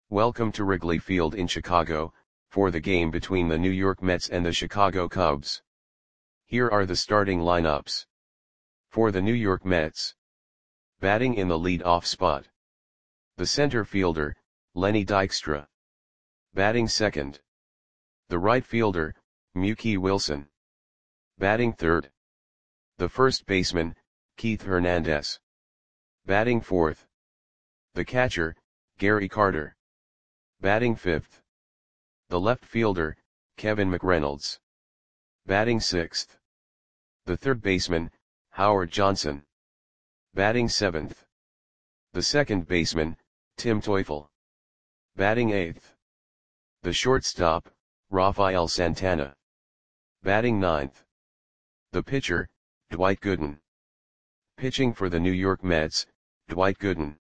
Welcome to Wrigley Field in Chicago, for the game between the New York Mets and the Chicago Cubs. Here are the starting lineups. For the New York Mets. Batting in the lead-off spot. The center fielder, Lenny Dykstra. Batting second. The right fielder, Mookie Wilson. Batting third. The first baseman, Keith Hernandez. Batting fourth. The catcher, Gary Carter. Batting fifth. The left fielder, Kevin McReynolds. Batting sixth. The third baseman, Howard Johnson. Batting seventh. The second baseman, Tim Teufel. Batting eighth. The shortstop, Rafael Santana. Batting ninth. The pitcher, Dwight Gooden. Pitching for the New York Mets, Dwight Gooden.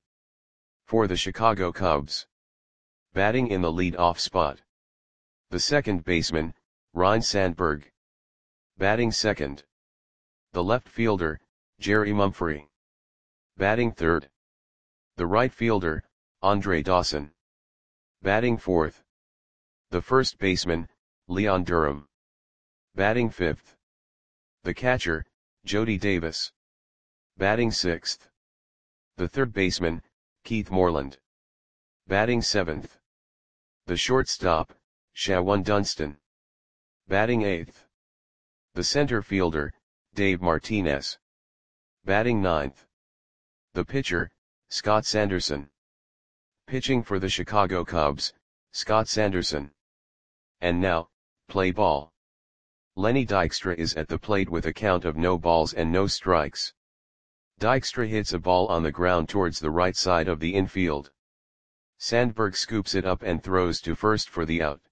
For the Chicago Cubs. Batting in the lead-off spot. The second baseman, Ryne Sandberg. Batting second. The left fielder, Jerry Mumphrey. Batting third. The right fielder, Andre Dawson. Batting fourth. The first baseman, Leon Durham. Batting fifth. The catcher, Jody Davis. Batting sixth. The third baseman, Keith Moreland. Batting seventh. The shortstop, Shawan Dunston. Batting eighth. The center fielder, Dave Martinez. Batting ninth. The pitcher, Scott Sanderson. Pitching for the Chicago Cubs, Scott Sanderson. And now, play ball. Lenny Dykstra is at the plate with a count of no balls and no strikes. Dykstra hits a ball on the ground towards the right side of the infield. Sandberg scoops it up and throws to first for the out.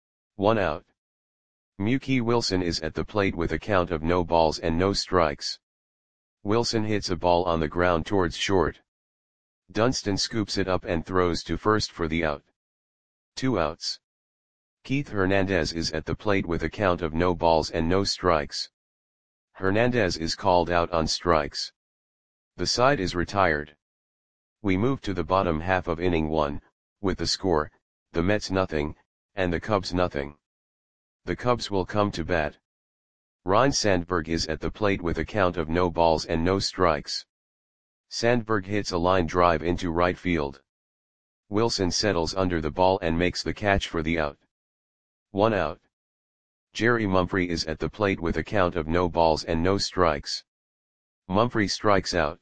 1 out. Mookie Wilson is at the plate with a count of no balls and no strikes. Wilson hits a ball on the ground towards short. Dunston scoops it up and throws to first for the out. 2 outs. Keith Hernandez is at the plate with a count of no balls and no strikes. Hernandez is called out on strikes. The side is retired. We move to the bottom half of inning 1, with the score, the Mets nothing, and the Cubs nothing. The Cubs will come to bat. Ryne Sandberg is at the plate with a count of no balls and no strikes. Sandberg hits a line drive into right field. Wilson settles under the ball and makes the catch for the out. 1 out. Jerry Mumphrey is at the plate with a count of no balls and no strikes. Mumphrey strikes out.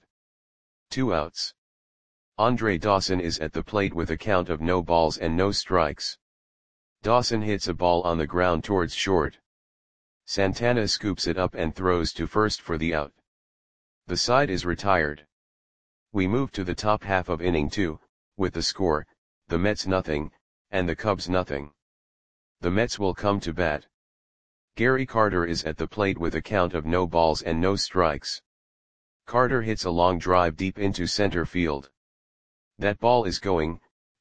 2 outs. Andre Dawson is at the plate with a count of no balls and no strikes. Dawson hits a ball on the ground towards short. Santana scoops it up and throws to first for the out. The side is retired. We move to the top half of inning 2, with the score, the Mets nothing, and the Cubs nothing. The Mets will come to bat. Gary Carter is at the plate with a count of no balls and no strikes. Carter hits a long drive deep into center field. That ball is gone.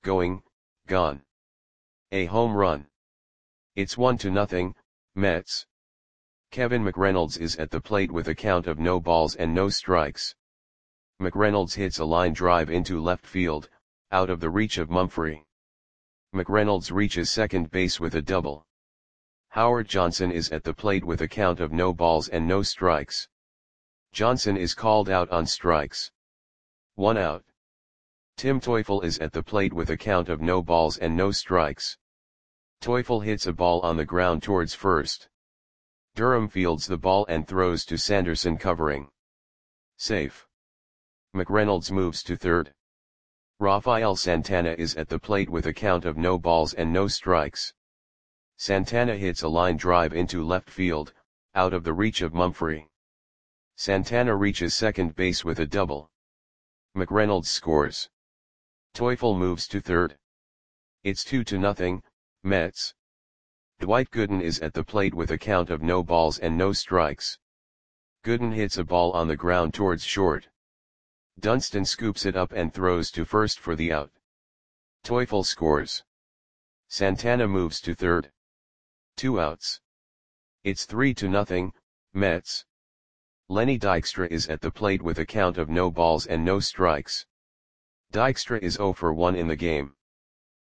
A home run. It's 1-0, Mets. Kevin McReynolds is at the plate with a count of no balls and no strikes. McReynolds hits a line drive into left field, out of the reach of Mumphrey. McReynolds reaches second base with a double. Howard Johnson is at the plate with a count of no balls and no strikes. Johnson is called out on strikes. 1 out. Tim Teufel is at the plate with a count of no balls and no strikes. Teufel hits a ball on the ground towards first. Durham fields the ball and throws to Sanderson covering. Safe. McReynolds moves to third. Rafael Santana is at the plate with a count of no balls and no strikes. Santana hits a line drive into left field, out of the reach of Mumphrey. Santana reaches second base with a double. McReynolds scores. Teufel moves to third. It's 2-0, Mets. Dwight Gooden is at the plate with a count of no balls and no strikes. Gooden hits a ball on the ground towards short. Dunston scoops it up and throws to first for the out. Teufel scores. Santana moves to third. 2 outs. It's 3-0, Mets. Lenny Dykstra is at the plate with a count of no balls and no strikes. Dykstra is 0 for 1 in the game.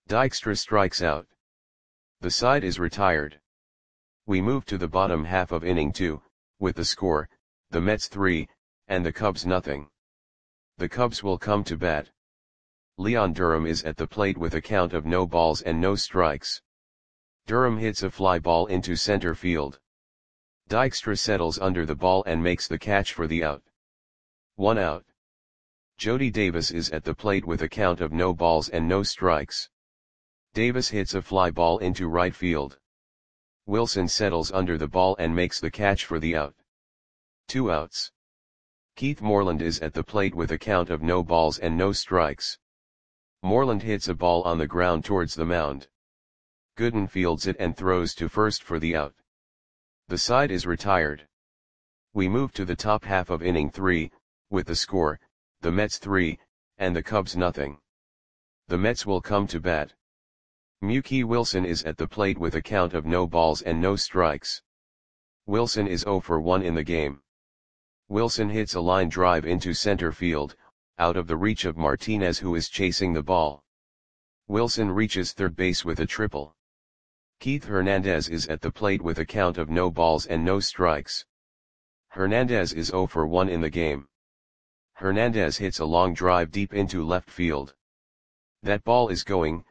Dykstra strikes out. The side is retired. We move to the bottom half of inning 2, with the score, the Mets 3, and the Cubs nothing. The Cubs will come to bat. Leon Durham is at the plate with a count of no balls and no strikes. Durham hits a fly ball into center field. Dykstra settles under the ball and makes the catch for the out. 1 out. Jody Davis is at the plate with a count of no balls and no strikes. Davis hits a fly ball into right field. Wilson settles under the ball and makes the catch for the out. 2 outs. Keith Moreland is at the plate with a count of no balls and no strikes. Moreland hits a ball on the ground towards the mound. Gooden fields it and throws to first for the out. The side is retired. We move to the top half of inning 3, with the score, the Mets 3, and the Cubs nothing. The Mets will come to bat. Mookie Wilson is at the plate with a count of no balls and no strikes. Wilson is 0 for 1 in the game. Wilson hits a line drive into center field, out of the reach of Martinez who is chasing the ball. Wilson reaches third base with a triple. Keith Hernandez is at the plate with a count of no balls and no strikes. Hernandez is 0 for 1 in the game. Hernandez hits a long drive deep into left field. That ball is gone.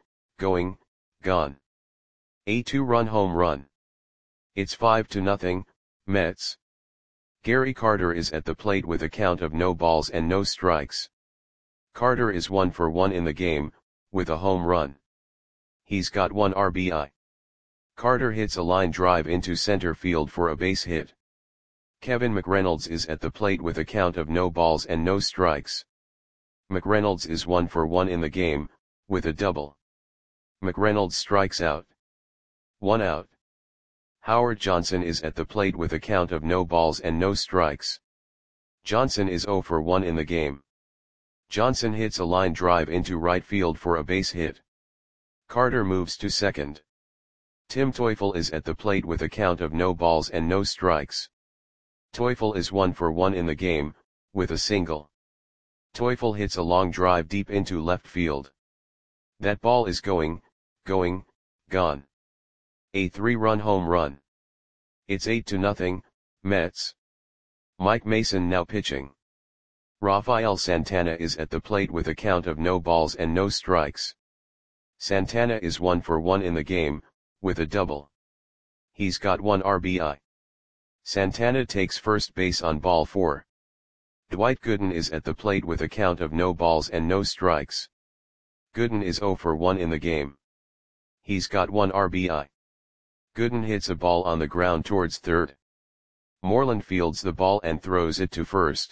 A 2-run home run. It's 5-0, Mets. Gary Carter is at the plate with a count of no balls and no strikes. Carter is 1 for 1 in the game, with a home run. He's got 1 RBI. Carter hits a line drive into center field for a base hit. Kevin McReynolds is at the plate with a count of no balls and no strikes. McReynolds is 1 for 1 in the game, with a double. McReynolds strikes out. 1 out. Howard Johnson is at the plate with a count of no balls and no strikes. Johnson is 0 for 1 in the game. Johnson hits a line drive into right field for a base hit. Carter moves to second. Tim Teufel is at the plate with a count of no balls and no strikes. Teufel is 1 for 1 in the game, with a single. Teufel hits a long drive deep into left field. That ball is gone. A 3-run home run. It's 8-0, Mets. Mike Mason now pitching. Rafael Santana is at the plate with a count of no balls and no strikes. Santana is 1 for 1 in the game, with a double. He's got 1 RBI. Santana takes first base on ball 4. Dwight Gooden is at the plate with a count of no balls and no strikes. Gooden is 0 for 1 in the game. He's got 1 RBI. Gooden hits a ball on the ground towards third. Moreland fields the ball and throws it to first.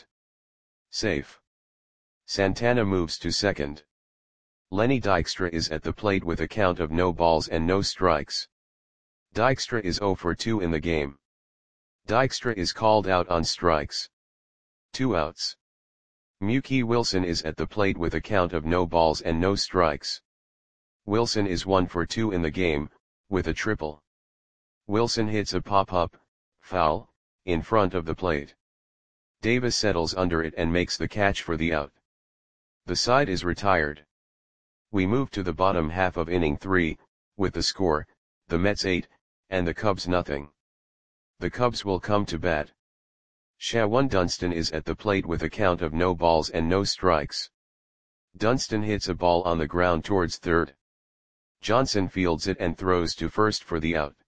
Safe. Santana moves to second. Lenny Dykstra is at the plate with a count of no balls and no strikes. Dykstra is 0 for 2 in the game. Dykstra is called out on strikes. 2 outs. Mookie Wilson is at the plate with a count of no balls and no strikes. Wilson is 1 for 2 in the game, with a triple. Wilson hits a pop-up, foul, in front of the plate. Davis settles under it and makes the catch for the out. The side is retired. We move to the bottom half of inning 3, with the score, the Mets 8, and the Cubs nothing. The Cubs will come to bat. Shawan Dunston is at the plate with a count of no balls and no strikes. Dunston hits a ball on the ground towards third. Johnson fields it and throws to first for the out.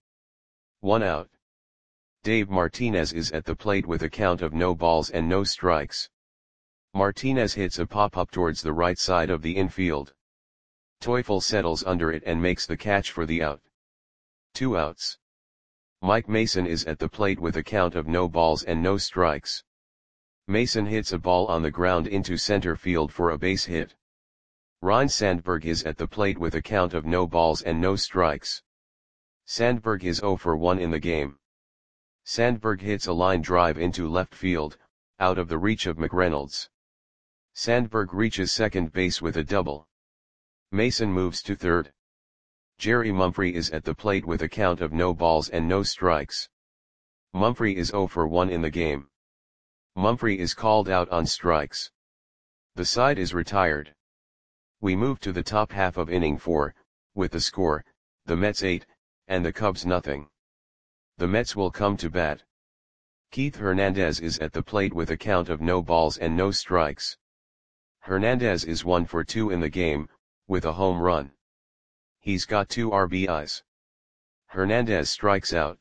1 out. Dave Martinez is at the plate with a count of no balls and no strikes. Martinez hits a pop-up towards the right side of the infield. Teufel settles under it and makes the catch for the out. 2 outs. Mike Mason is at the plate with a count of no balls and no strikes. Mason hits a ball on the ground into center field for a base hit. Ryne Sandberg is at the plate with a count of no balls and no strikes. Sandberg is 0 for 1 in the game. Sandberg hits a line drive into left field, out of the reach of McReynolds. Sandberg reaches second base with a double. Mason moves to third. Jerry Mumphrey is at the plate with a count of no balls and no strikes. Mumphrey is 0 for 1 in the game. Mumphrey is called out on strikes. The side is retired. We move to the top half of inning 4, with the score, the Mets 8, and the Cubs nothing. The Mets will come to bat. Keith Hernandez is at the plate with a count of no balls and no strikes. Hernandez is 1 for 2 in the game, with a home run. He's got 2 RBIs. Hernandez strikes out.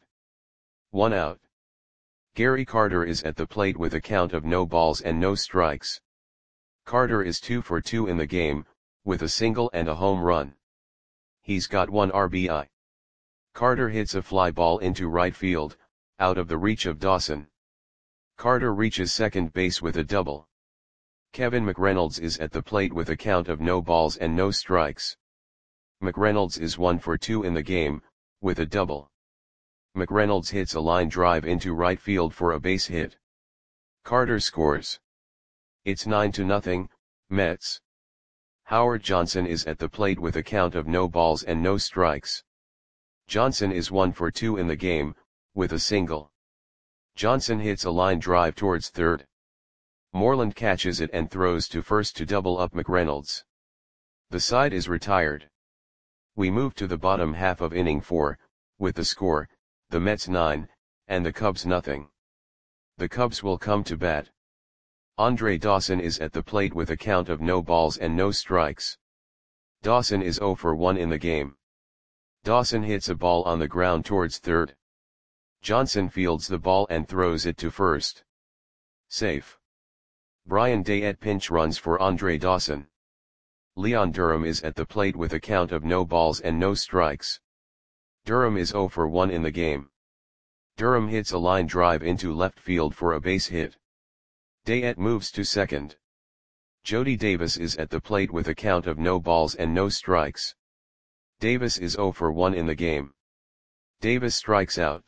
1 out. Gary Carter is at the plate with a count of no balls and no strikes. Carter is 2 for 2 in the game, with a single and a home run. He's got 1 RBI. Carter hits a fly ball into right field, out of the reach of Dawson. Carter reaches second base with a double. Kevin McReynolds is at the plate with a count of no balls and no strikes. McReynolds is 1 for 2 in the game, with a double. McReynolds hits a line drive into right field for a base hit. Carter scores. It's 9-0, Mets. Howard Johnson is at the plate with a count of no balls and no strikes. Johnson is 1 for 2 in the game, with a single. Johnson hits a line drive towards third. Moreland catches it and throws to first to double up McReynolds. The side is retired. We move to the bottom half of inning 4, with the score, the Mets 9, and the Cubs nothing. The Cubs will come to bat. Andre Dawson is at the plate with a count of no balls and no strikes. Dawson is 0 for 1 in the game. Dawson hits a ball on the ground towards third. Johnson fields the ball and throws it to first. Safe. Brian Dayette pinch runs for Andre Dawson. Leon Durham is at the plate with a count of no balls and no strikes. Durham is 0 for 1 in the game. Durham hits a line drive into left field for a base hit. Dayette moves to second. Jody Davis is at the plate with a count of no balls and no strikes. Davis is 0 for 1 in the game. Davis strikes out.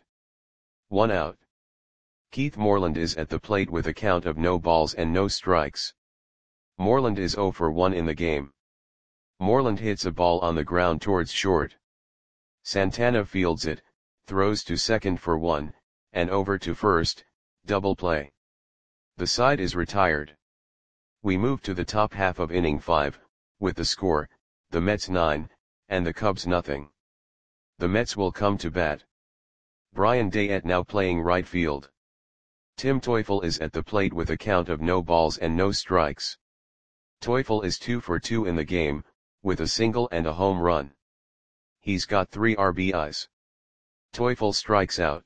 1 out. Keith Moreland is at the plate with a count of no balls and no strikes. Moreland is 0 for 1 in the game. Moreland hits a ball on the ground towards short. Santana fields it, throws to second for 1, and over to first, double play. The side is retired. We move to the top half of inning 5, with the score, the Mets 9, and the Cubs nothing. The Mets will come to bat. Brian Dayette now playing right field. Tim Teufel is at the plate with a count of no balls and no strikes. Teufel is 2 for 2 in the game, with a single and a home run. He's got 3 RBIs. Teufel strikes out.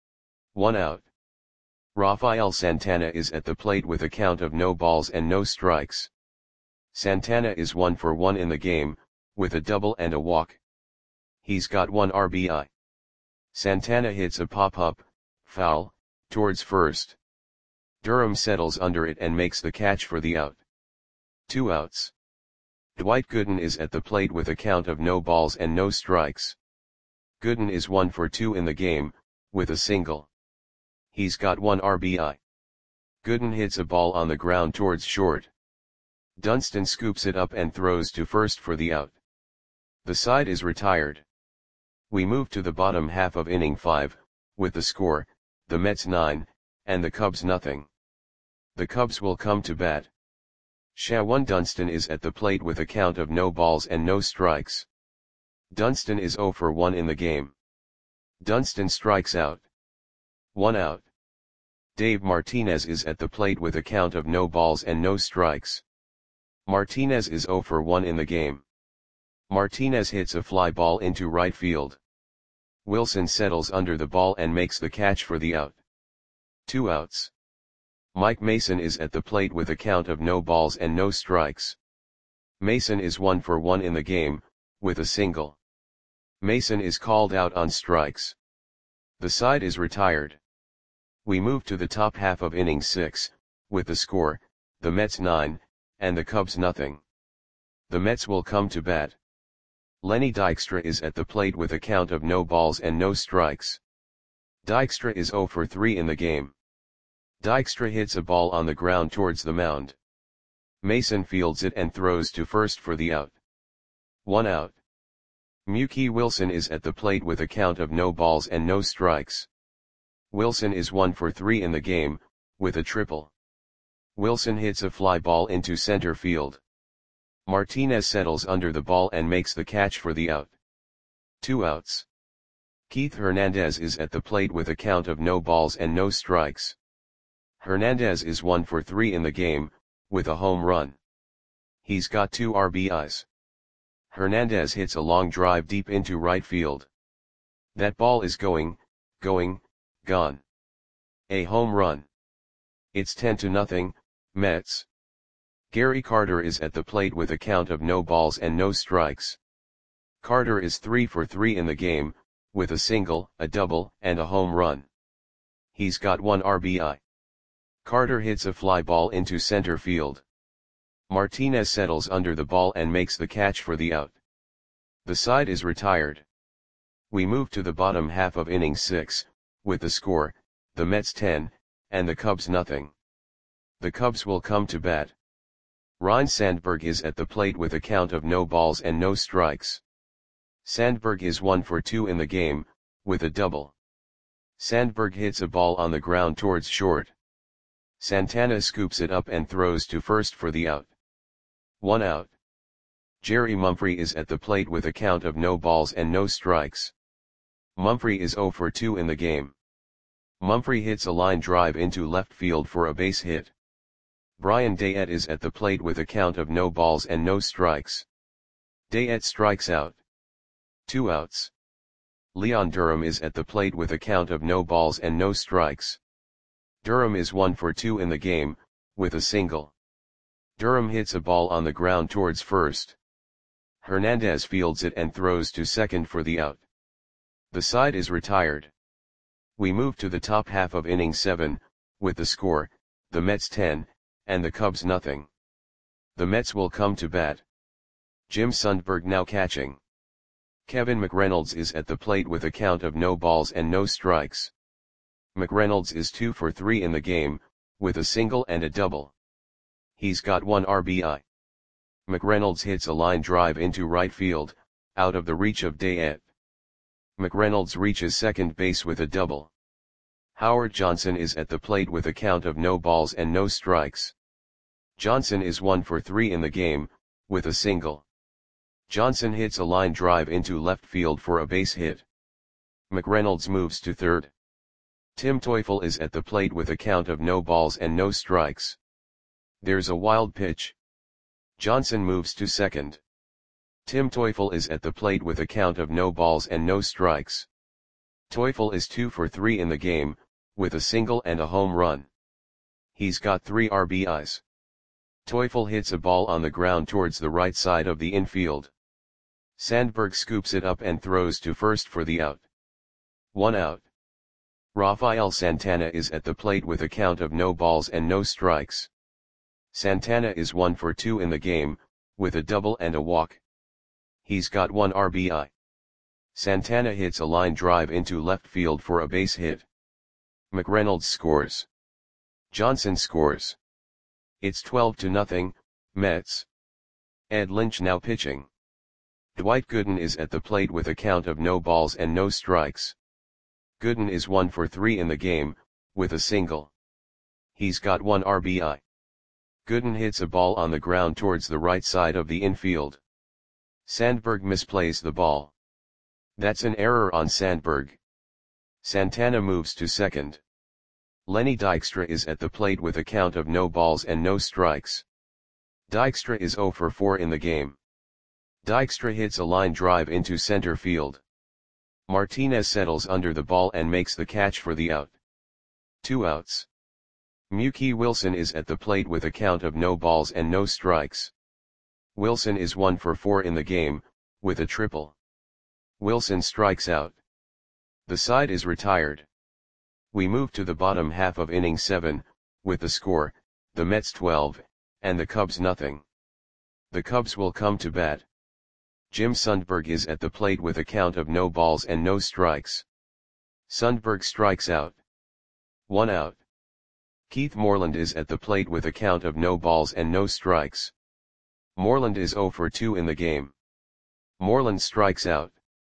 1 out. Rafael Santana is at the plate with a count of no balls and no strikes. Santana is 1 for 1 in the game, with a double and a walk. He's got 1 RBI. Santana hits a pop-up, foul, towards first. Durham settles under it and makes the catch for the out. 2 outs. Dwight Gooden is at the plate with a count of no balls and no strikes. Gooden is 1 for 2 in the game, with a single. He's got 1 RBI. Gooden hits a ball on the ground towards short. Dunston scoops it up and throws to first for the out. The side is retired. We move to the bottom half of inning 5, with the score, the Mets 9, and the Cubs nothing. The Cubs will come to bat. Shawan Dunston is at the plate with a count of no balls and no strikes. Dunston is 0 for 1 in the game. Dunston strikes out. 1 out. Dave Martinez is at the plate with a count of no balls and no strikes. Martinez is 0 for 1 in the game. Martinez hits a fly ball into right field. Wilson settles under the ball and makes the catch for the out. 2 outs. Mike Mason is at the plate with a count of no balls and no strikes. Mason is 1 for 1 in the game, with a single. Mason is called out on strikes. The side is retired. We move to the top half of inning 6, with the score, the Mets 9, and the Cubs nothing. The Mets will come to bat. Lenny Dykstra is at the plate with a count of no balls and no strikes. Dykstra is 0 for 3 in the game. Dykstra hits a ball on the ground towards the mound. Mason fields it and throws to first for the out. 1 out. Mookie Wilson is at the plate with a count of no balls and no strikes. Wilson is 1 for 3 in the game, with a triple. Wilson hits a fly ball into center field. Martinez settles under the ball and makes the catch for the out. 2 outs. Keith Hernandez is at the plate with a count of no balls and no strikes. Hernandez is 1 for 3 in the game, with a home run. He's got 2 RBIs. Hernandez hits a long drive deep into right field. That ball is going, gone. A home run. It's 10-0, Mets. Gary Carter is at the plate with a count of no balls and no strikes. Carter is 3 for 3 in the game, with a single, a double, and a home run. He's got 1 RBI. Carter hits a fly ball into center field. Martinez settles under the ball and makes the catch for the out. The side is retired. We move to the bottom half of inning 6, with the score, the Mets 10, and the Cubs nothing. The Cubs will come to bat. Ryne Sandberg is at the plate with a count of no balls and no strikes. Sandberg is 1 for 2 in the game, with a double. Sandberg hits a ball on the ground towards short. Santana scoops it up and throws to first for the out. 1 out. Jerry Mumphrey is at the plate with a count of no balls and no strikes. Mumphrey is 0 for 2 in the game. Mumphrey hits a line drive into left field for a base hit. Brian Dayette is at the plate with a count of no balls and no strikes. Dayette strikes out. 2 outs. Leon Durham is at the plate with a count of no balls and no strikes. Durham is 1 for 2 in the game, with a single. Durham hits a ball on the ground towards first. Hernandez fields it and throws to second for the out. The side is retired. We move to the top half of inning 7, with the score, the Mets 10, and the Cubs nothing. The Mets will come to bat. Jim Sundberg now catching. Kevin McReynolds is at the plate with a count of no balls and no strikes. McReynolds is 2 for 3 in the game, with a single and a double. He's got 1 RBI. McReynolds hits a line drive into right field, out of the reach of Dayette. McReynolds reaches second base with a double. Howard Johnson is at the plate with a count of no balls and no strikes. Johnson is 1 for 3 in the game, with a single. Johnson hits a line drive into left field for a base hit. McReynolds moves to third. Tim Teufel is at the plate with a count of no balls and no strikes. There's a wild pitch. Johnson moves to second. Tim Teufel is at the plate with a count of no balls and no strikes. Teufel is 2 for 3 in the game, with a single and a home run. He's got 3 RBIs. Teufel hits a ball on the ground towards the right side of the infield. Sandberg scoops it up and throws to first for the out. 1 out. Rafael Santana is at the plate with a count of no balls and no strikes. Santana is 1 for 2 in the game, with a double and a walk. He's got 1 RBI. Santana hits a line drive into left field for a base hit. McReynolds scores. Johnson scores. It's 12-0, Mets. Ed Lynch now pitching. Dwight Gooden is at the plate with a count of no balls and no strikes. Gooden is 1 for 3 in the game, with a single. He's got 1 RBI. Gooden hits a ball on the ground towards the right side of the infield. Sandberg misplays the ball. That's an error on Sandberg. Santana moves to second. Lenny Dykstra is at the plate with a count of no balls and no strikes. Dykstra is 0 for 4 in the game. Dykstra hits a line drive into center field. Martinez settles under the ball and makes the catch for the out. 2 outs. Mookie Wilson is at the plate with a count of no balls and no strikes. Wilson is 1 for 4 in the game, with a triple. Wilson strikes out. The side is retired. We move to the bottom half of inning 7, with the score, the Mets 12, and the Cubs nothing. The Cubs will come to bat. Jim Sundberg is at the plate with a count of no balls and no strikes. Sundberg strikes out. 1 out. Keith Moreland is at the plate with a count of no balls and no strikes. Moreland is 0 for 2 in the game. Moreland strikes out.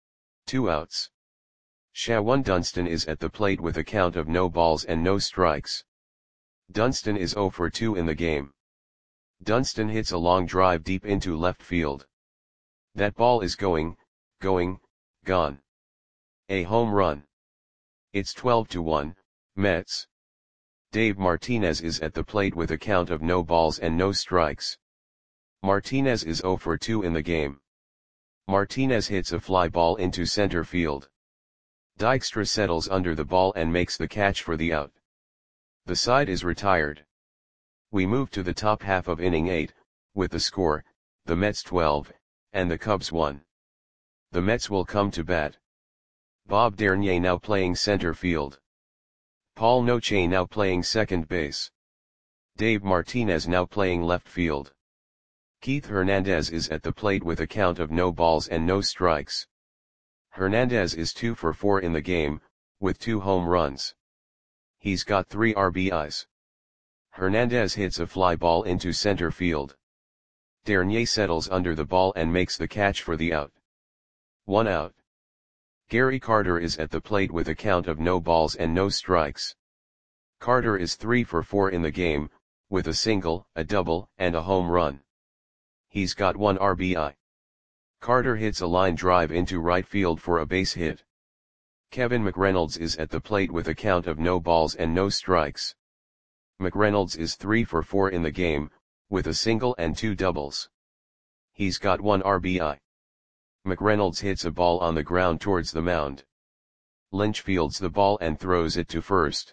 2 outs. Shawan Dunston is at the plate with a count of no balls and no strikes. Dunston is 0 for 2 in the game. Dunston hits a long drive deep into left field. That ball is going, gone. A home run. It's 12-1, Mets. Dave Martinez is at the plate with a count of no balls and no strikes. Martinez is 0 for 2 in the game. Martinez hits a fly ball into center field. Dykstra settles under the ball and makes the catch for the out. The side is retired. We move to the top half of inning 8, with the score, the Mets 12, and the Cubs 1. The Mets will come to bat. Bob Dernier now playing center field. Paul Noche now playing second base. Dave Martinez now playing left field. Keith Hernandez is at the plate with a count of no balls and no strikes. Hernandez is 2 for 4 in the game, with 2 home runs. He's got 3 RBIs. Hernandez hits a fly ball into center field. Dernier settles under the ball and makes the catch for the out. 1 out. Gary Carter is at the plate with a count of no balls and no strikes. Carter is 3 for 4 in the game, with a single, a double, and a home run. He's got 1 RBI. Carter hits a line drive into right field for a base hit. Kevin McReynolds is at the plate with a count of no balls and no strikes. McReynolds is 3 for 4 in the game, with a single and 2 doubles. He's got 1 RBI. McReynolds hits a ball on the ground towards the mound. Lynch fields the ball and throws it to first.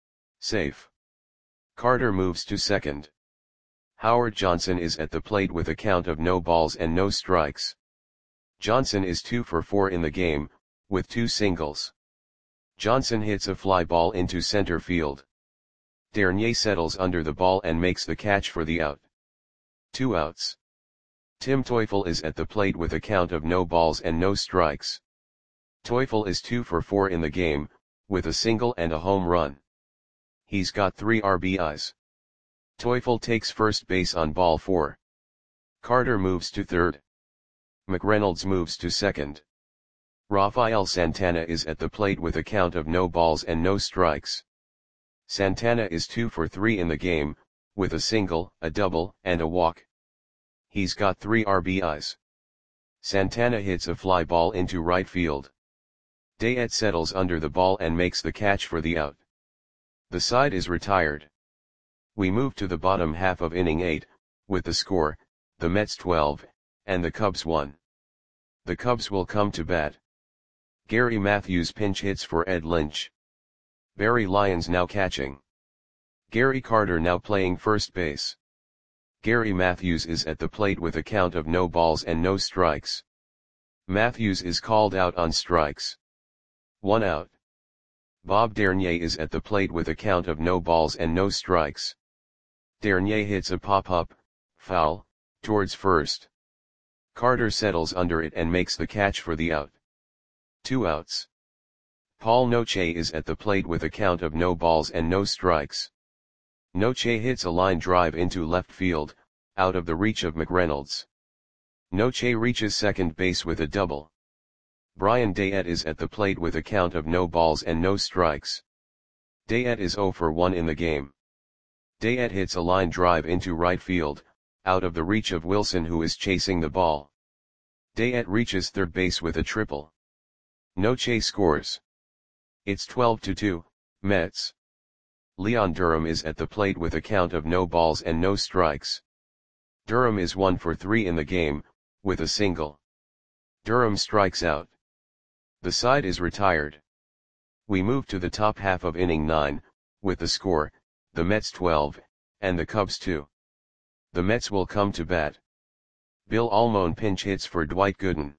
Safe. Carter moves to second. Howard Johnson is at the plate with a count of no balls and no strikes. Johnson is 2 for 4 in the game, with 2 singles. Johnson hits a fly ball into center field. Dernier settles under the ball and makes the catch for the out. 2 outs. Tim Teufel is at the plate with a count of no balls and no strikes. Teufel is 2 for 4 in the game, with a single and a home run. He's got 3 RBIs. Teufel takes first base on ball 4. Carter moves to third. McReynolds moves to second. Rafael Santana is at the plate with a count of no balls and no strikes. Santana is 2 for 3 in the game, with a single, a double, and a walk. He's got 3 RBIs. Santana hits a fly ball into right field. Dayet settles under the ball and makes the catch for the out. The side is retired. We move to the bottom half of inning 8, with the score, the Mets 12, and the Cubs 1. The Cubs will come to bat. Gary Matthews pinch hits for Ed Lynch. Barry Lyons now catching. Gary Carter now playing first base. Gary Matthews is at the plate with a count of no balls and no strikes. Matthews is called out on strikes. 1 out. Bob Dernier is at the plate with a count of no balls and no strikes. Dernier hits a pop-up, foul, towards first. Carter settles under it and makes the catch for the out. 2 outs. Paul Noche is at the plate with a count of no balls and no strikes. Noche hits a line drive into left field, out of the reach of McReynolds. Noche reaches second base with a double. Brian Dayet is at the plate with a count of no balls and no strikes. Dayet is 0 for 1 in the game. Dayet hits a line drive into right field, out of the reach of Wilson who is chasing the ball. Dayet reaches third base with a triple. Noche scores. It's 12-2, Mets. Leon Durham is at the plate with a count of no balls and no strikes. Durham is 1 for 3 in the game, with a single. Durham strikes out. The side is retired. We move to the top half of inning 9, with the score, the Mets 12, and the Cubs 2. The Mets will come to bat. Bill Almon pinch hits for Dwight Gooden.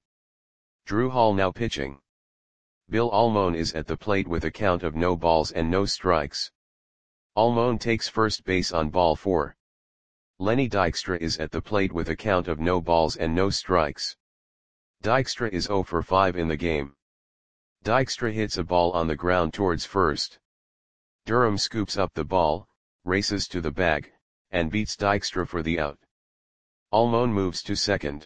Drew Hall now pitching. Bill Almon is at the plate with a count of no balls and no strikes. Almon takes first base on ball 4. Lenny Dykstra is at the plate with a count of no balls and no strikes. Dykstra is 0 for 5 in the game. Dykstra hits a ball on the ground towards first. Durham scoops up the ball, races to the bag, and beats Dykstra for the out. Almon moves to second.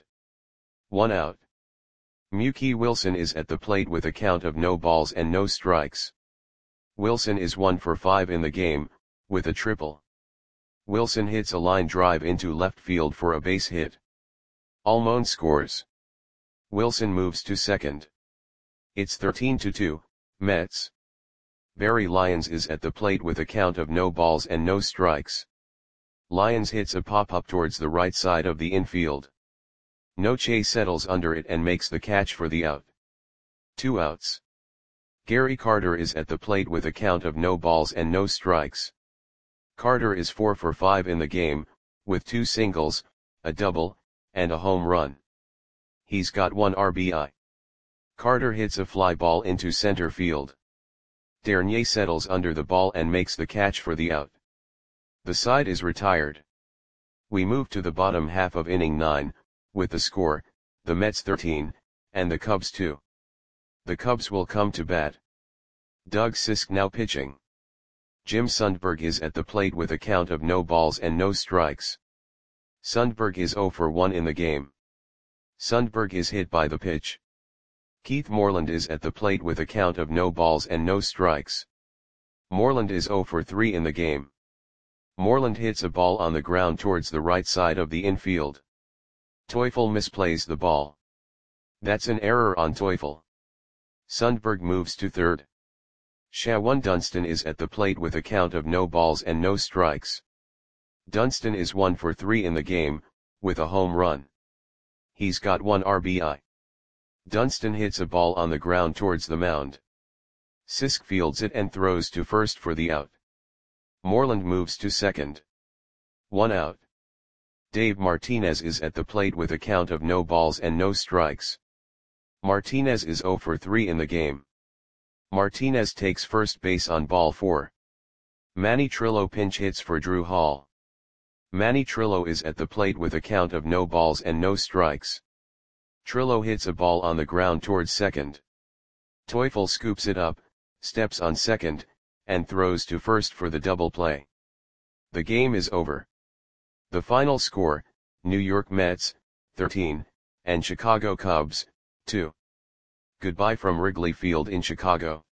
1 out. Mookie Wilson is at the plate with a count of no balls and no strikes. Wilson is 1 for 5 in the game, with a triple. Wilson hits a line drive into left field for a base hit. Almon scores. Wilson moves to second. It's 13-2, Mets. Barry Lyons is at the plate with a count of no balls and no strikes. Lyons hits a pop-up towards the right side of the infield. Noche settles under it and makes the catch for the out. 2 outs. Gary Carter is at the plate with a count of no balls and no strikes. Carter is 4 for 5 in the game, with 2 singles, a double, and a home run. He's got 1 RBI. Carter hits a fly ball into center field. Dernier settles under the ball and makes the catch for the out. The side is retired. We move to the bottom half of inning 9, with the score, the Mets 13, and the Cubs 2. The Cubs will come to bat. Doug Sisk now pitching. Jim Sundberg is at the plate with a count of no balls and no strikes. Sundberg is 0 for 1 in the game. Sundberg is hit by the pitch. Keith Moreland is at the plate with a count of no balls and no strikes. Moreland is 0 for 3 in the game. Moreland hits a ball on the ground towards the right side of the infield. Teufel misplays the ball. That's an error on Teufel. Sundberg moves to third. Shawan Dunston is at the plate with a count of no balls and no strikes. Dunston is 1 for 3 in the game, with a home run. He's got 1 RBI. Dunston hits a ball on the ground towards the mound. Sisk fields it and throws to first for the out. Moreland moves to second. 1 out. Dave Martinez is at the plate with a count of no balls and no strikes. Martinez is 0 for 3 in the game. Martinez takes first base on ball 4. Manny Trillo pinch hits for Drew Hall. Manny Trillo is at the plate with a count of no balls and no strikes. Trillo hits a ball on the ground towards second. Teufel scoops it up, steps on second, and throws to first for the double play. The game is over. The final score, New York Mets, 13, and Chicago Cubs, 2. Goodbye from Wrigley Field in Chicago.